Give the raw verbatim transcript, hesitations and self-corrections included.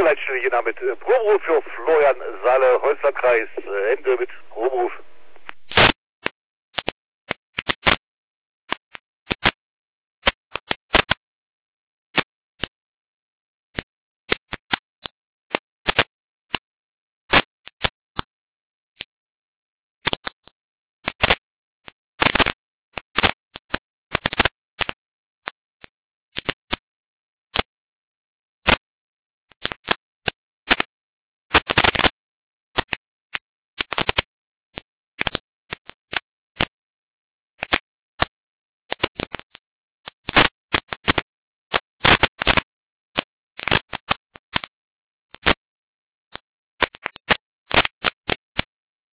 Leitstelle hier mit äh, Probe für Florian Saale, Holzlandkreis, äh, Ende mit